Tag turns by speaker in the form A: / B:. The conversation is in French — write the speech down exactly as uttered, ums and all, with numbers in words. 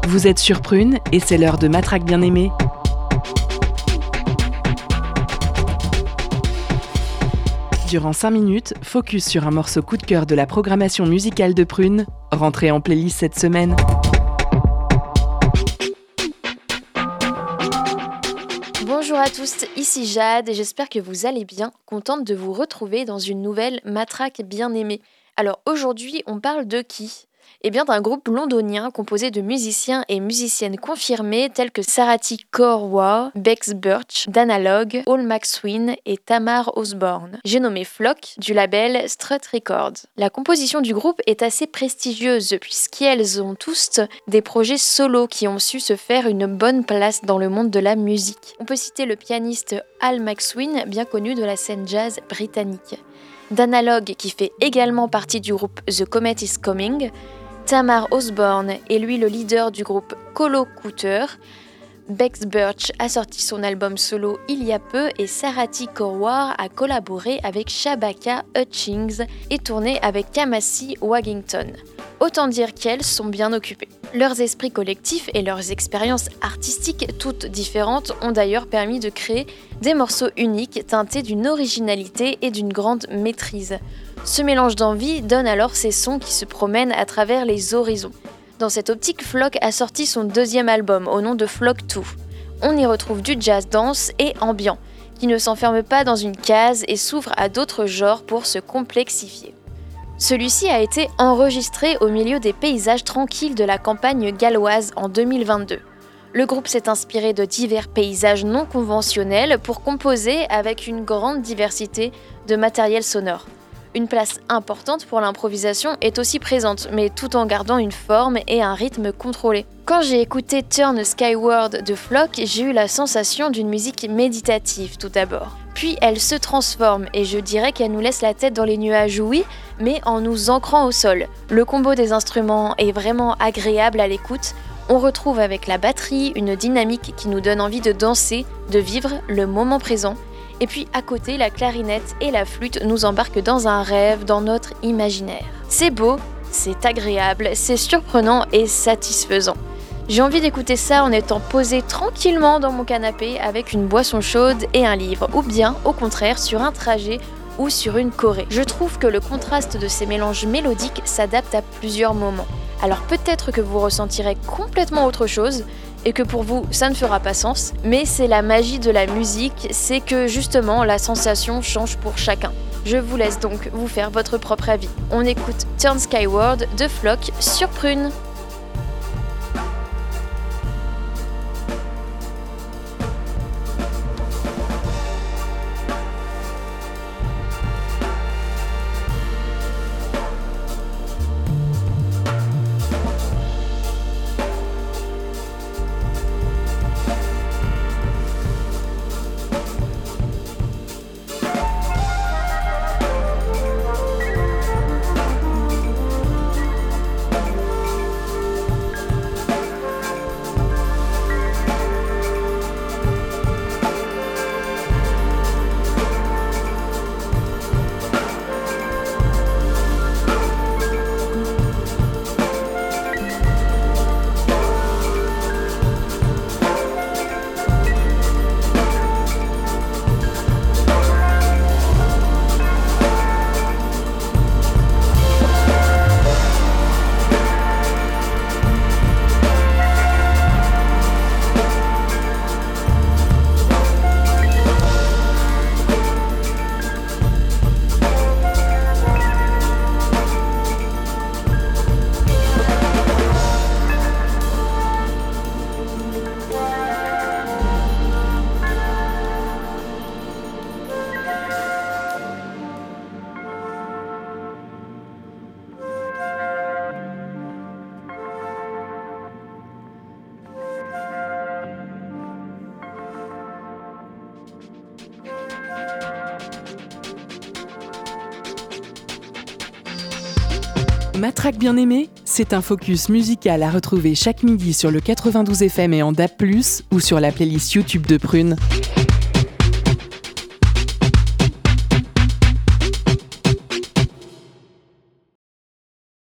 A: Vous êtes sur Prune et c'est l'heure de Matraque Bien-Aimée. Durant cinq minutes, focus sur un morceau coup de cœur de la programmation musicale de Prune, rentré en playlist cette semaine.
B: Bonjour à tous, ici Jade et j'espère que vous allez bien, contente de vous retrouver dans une nouvelle Matraque Bien-Aimée. Alors aujourd'hui, on parle de qui ? Eh bien d'un groupe londonien composé de musiciens et musiciennes confirmés tels que Sarati Korwar, Bex Birch, Danalogue, Paul McSween et Tamar Osborne. J'ai nommé Flock du label Strut Records. La composition du groupe est assez prestigieuse puisqu'elles ont tous des projets solos qui ont su se faire une bonne place dans le monde de la musique. On peut citer le pianiste Al McSween, bien connu de la scène jazz britannique. Danalogue qui fait également partie du groupe The Comet is Coming. Tamar Osborne est lui le leader du groupe Colo Cooter. Bex Birch a sorti son album solo il y a peu et Sarati Korwar a collaboré avec Shabaka Hutchings et tourné avec Kamasi Waggington. Autant dire qu'elles sont bien occupées. Leurs esprits collectifs et leurs expériences artistiques toutes différentes ont d'ailleurs permis de créer des morceaux uniques teintés d'une originalité et d'une grande maîtrise. Ce mélange d'envie donne alors ces sons qui se promènent à travers les horizons. Dans cette optique, Flock a sorti son deuxième album au nom de Flock deux. On y retrouve du jazz dance et ambiant, qui ne s'enferme pas dans une case et s'ouvre à d'autres genres pour se complexifier. Celui-ci a été enregistré au milieu des paysages tranquilles de la campagne galloise en deux mille vingt-deux. Le groupe s'est inspiré de divers paysages non conventionnels pour composer avec une grande diversité de matériel sonore. Une place importante pour l'improvisation est aussi présente, mais tout en gardant une forme et un rythme contrôlé. Quand j'ai écouté Turn Skyward de Flock, j'ai eu la sensation d'une musique méditative tout d'abord. Puis elle se transforme et je dirais qu'elle nous laisse la tête dans les nuages, oui, mais en nous ancrant au sol. Le combo des instruments est vraiment agréable à l'écoute. On retrouve avec la batterie une dynamique qui nous donne envie de danser, de vivre le moment présent. Et puis à côté, la clarinette et la flûte nous embarquent dans un rêve, dans notre imaginaire. C'est beau, c'est agréable, c'est surprenant et satisfaisant. J'ai envie d'écouter ça en étant posée tranquillement dans mon canapé avec une boisson chaude et un livre, ou bien au contraire sur un trajet ou sur une choré. Je trouve que le contraste de ces mélanges mélodiques s'adapte à plusieurs moments. Alors peut-être que vous ressentirez complètement autre chose, et que pour vous, ça ne fera pas sens, mais c'est la magie de la musique, c'est que justement, la sensation change pour chacun. Je vous laisse donc vous faire votre propre avis. On écoute Turn Skyward de Flock sur Prune.
A: Matraque Bien-Aimée, c'est un focus musical à retrouver chaque midi sur le quatre-vingt-douze F M et en D A B plus, ou sur la playlist YouTube de Prune.